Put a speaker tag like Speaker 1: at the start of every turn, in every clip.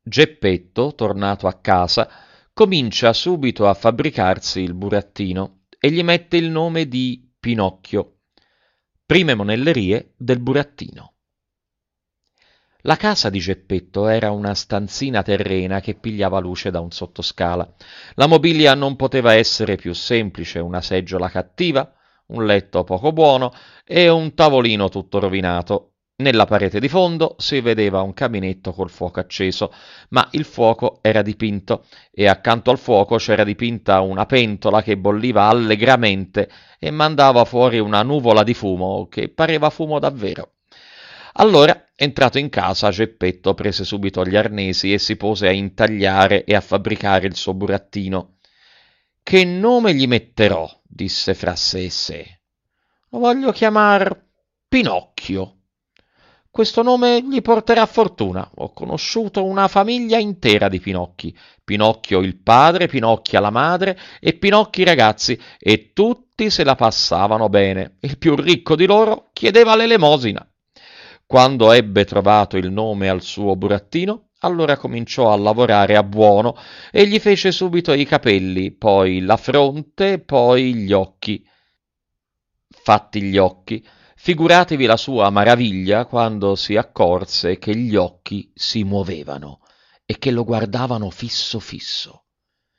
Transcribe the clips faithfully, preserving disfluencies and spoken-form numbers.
Speaker 1: Geppetto, tornato a casa, comincia subito a fabbricarsi il burattino e gli mette il nome di Pinocchio. Prime monellerie del burattino. La casa di Geppetto era una stanzina terrena che pigliava luce da un sottoscala. La mobilia non poteva essere più semplice: una seggiola cattiva, un letto poco buono e un tavolino tutto rovinato. Nella parete di fondo si vedeva un caminetto col fuoco acceso, ma il fuoco era dipinto e accanto al fuoco c'era dipinta una pentola che bolliva allegramente e mandava fuori una nuvola di fumo che pareva fumo davvero. Allora, entrato in casa, Geppetto prese subito gli arnesi e si pose a intagliare e a fabbricare il suo burattino. «Che nome gli metterò?» disse fra sé e sé. «Lo voglio chiamar Pinocchio. Questo nome gli porterà fortuna. Ho conosciuto una famiglia intera di Pinocchi. Pinocchio il padre, Pinocchia la madre e Pinocchi i ragazzi, e tutti se la passavano bene. Il più ricco di loro chiedeva l'elemosina». Quando ebbe trovato il nome al suo burattino, allora cominciò a lavorare a buono e gli fece subito i capelli, poi la fronte, poi gli occhi. Fatti gli occhi, figuratevi la sua maraviglia quando si accorse che gli occhi si muovevano e che lo guardavano fisso fisso.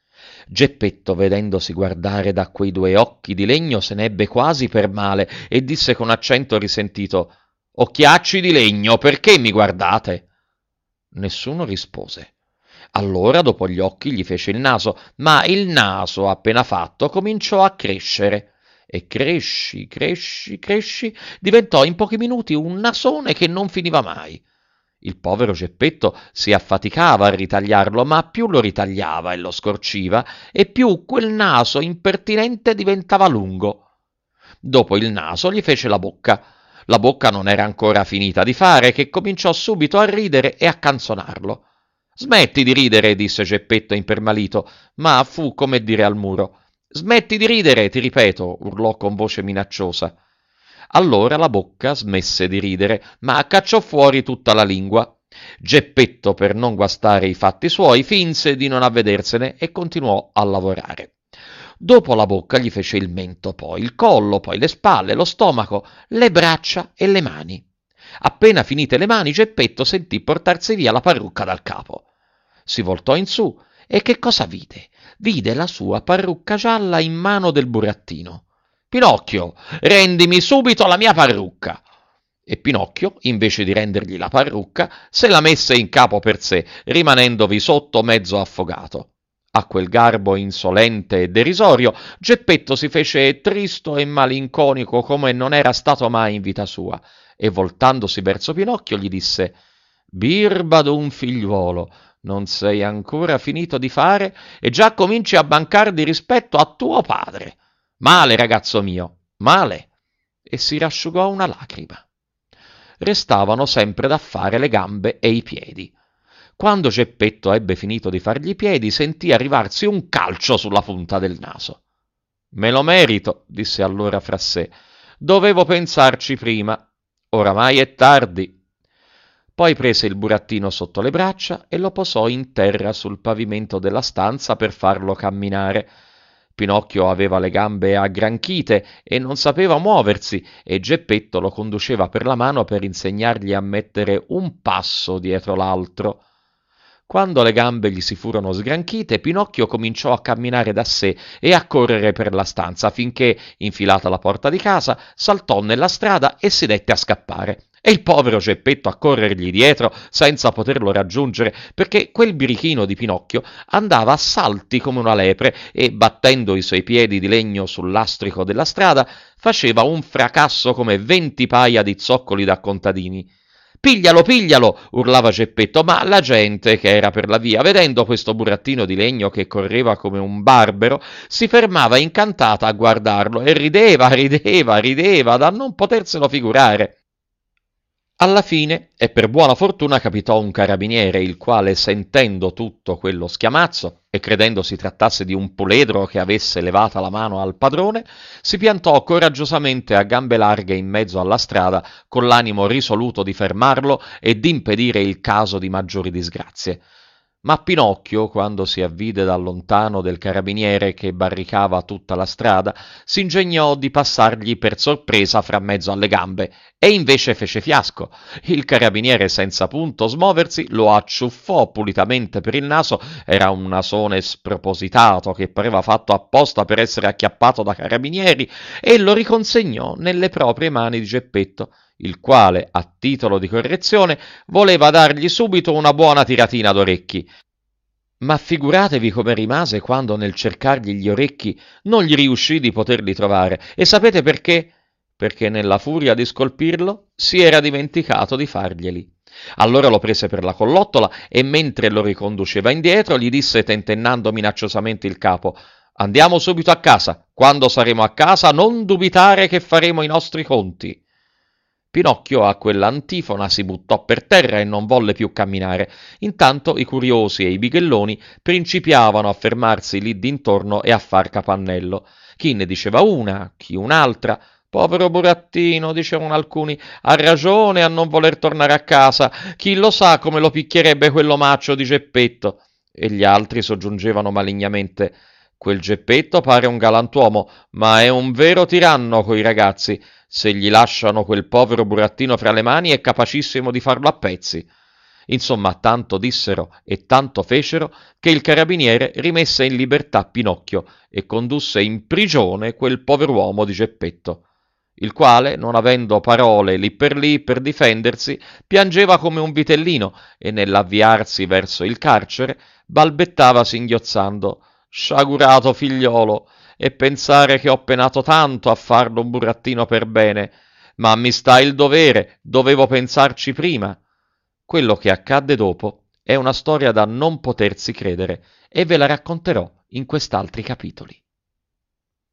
Speaker 1: Geppetto, vedendosi guardare da quei due occhi di legno, se n'ebbe quasi per male e disse con accento risentito: «Occhiacci di legno, perché mi guardate?» Nessuno rispose. Allora, dopo gli occhi, gli fece il naso, ma il naso, appena fatto, cominciò a crescere. E cresci, cresci, cresci, diventò in pochi minuti un nasone che non finiva mai. Il povero Geppetto si affaticava a ritagliarlo, ma più lo ritagliava e lo scorciva, e più quel naso impertinente diventava lungo. Dopo il naso gli fece la bocca. La bocca non era ancora finita di fare, che cominciò subito a ridere e a canzonarlo. «Smetti di ridere», disse Geppetto impermalito, ma fu come dire al muro. «Smetti di ridere, ti ripeto», urlò con voce minacciosa. Allora la bocca smesse di ridere, ma cacciò fuori tutta la lingua. Geppetto, per non guastare i fatti suoi, finse di non avvedersene e continuò a lavorare. Dopo la bocca gli fece il mento, poi il collo, poi le spalle, lo stomaco, le braccia e le mani. Appena finite le mani, Geppetto sentì portarsi via la parrucca dal capo. Si voltò in su e che cosa vide? Vide la sua parrucca gialla in mano del burattino. «Pinocchio, rendimi subito la mia parrucca!» E Pinocchio, invece di rendergli la parrucca, se la messe in capo per sé, rimanendovi sotto mezzo affogato. A quel garbo insolente e derisorio, Geppetto si fece tristo e malinconico come non era stato mai in vita sua, e voltandosi verso Pinocchio gli disse: «Birba d'un figliuolo, non sei ancora finito di fare e già cominci a mancar di rispetto a tuo padre. Male, ragazzo mio, male!» E si rasciugò una lacrima. Restavano sempre da fare le gambe e i piedi. Quando Geppetto ebbe finito di fargli i piedi, sentì arrivarsi un calcio sulla punta del naso. «Me lo merito», disse allora fra sé. «Dovevo pensarci prima. Oramai è tardi». Poi prese il burattino sotto le braccia e lo posò in terra sul pavimento della stanza per farlo camminare. Pinocchio aveva le gambe aggranchite e non sapeva muoversi, e Geppetto lo conduceva per la mano per insegnargli a mettere un passo dietro l'altro. Quando le gambe gli si furono sgranchite, Pinocchio cominciò a camminare da sé e a correre per la stanza, finché, infilata la porta di casa, saltò nella strada e si dette a scappare. E il povero Geppetto a corrergli dietro senza poterlo raggiungere, perché quel birichino di Pinocchio andava a salti come una lepre e, battendo i suoi piedi di legno sul lastrico della strada, faceva un fracasso come venti paia di zoccoli da contadini. «Piglialo, piglialo!» urlava Geppetto, ma la gente che era per la via, vedendo questo burattino di legno che correva come un barbero, si fermava incantata a guardarlo e rideva, rideva, rideva, da non poterselo figurare. Alla fine, e per buona fortuna, capitò un carabiniere, il quale, sentendo tutto quello schiamazzo e credendo si trattasse di un puledro che avesse levata la mano al padrone, si piantò coraggiosamente a gambe larghe in mezzo alla strada, con l'animo risoluto di fermarlo e di impedire il caso di maggiori disgrazie. Ma Pinocchio, quando si avvide da lontano del carabiniere che barricava tutta la strada, s'ingegnò di passargli per sorpresa fra mezzo alle gambe, e invece fece fiasco. Il carabiniere, senza punto smoversi, lo acciuffò pulitamente per il naso. Era un nasone spropositato che pareva fatto apposta per essere acchiappato da carabinieri, e lo riconsegnò nelle proprie mani di Geppetto, il quale, a titolo di correzione, voleva dargli subito una buona tiratina d'orecchi. Ma figuratevi come rimase quando nel cercargli gli orecchi non gli riuscì di poterli trovare. E sapete perché? Perché nella furia di scolpirlo si era dimenticato di farglieli. Allora lo prese per la collottola e mentre lo riconduceva indietro gli disse tentennando minacciosamente il capo: «Andiamo subito a casa. Quando saremo a casa non dubitare che faremo i nostri conti». Pinocchio a quell'antifona si buttò per terra e non volle più camminare. Intanto i curiosi e i bighelloni principiavano a fermarsi lì d'intorno e a far capannello. Chi ne diceva una, chi un'altra. «Povero burattino», dicevano alcuni, «ha ragione a non voler tornare a casa. Chi lo sa come lo picchierebbe quell'omaccio di Geppetto». E gli altri soggiungevano malignamente: «Quel Geppetto pare un galantuomo, ma è un vero tiranno coi ragazzi. Se gli lasciano quel povero burattino fra le mani è capacissimo di farlo a pezzi». Insomma, tanto dissero e tanto fecero che il carabiniere rimesse in libertà Pinocchio e condusse in prigione quel pover'uomo di Geppetto, il quale, non avendo parole lì per lì per difendersi, piangeva come un vitellino e nell'avviarsi verso il carcere balbettava singhiozzando: «Sciagurato figliolo, e pensare che ho penato tanto a farlo un burattino per bene, ma mi sta il dovere, dovevo pensarci prima». Quello che accadde dopo è una storia da non potersi credere e ve la racconterò in quest'altri capitoli.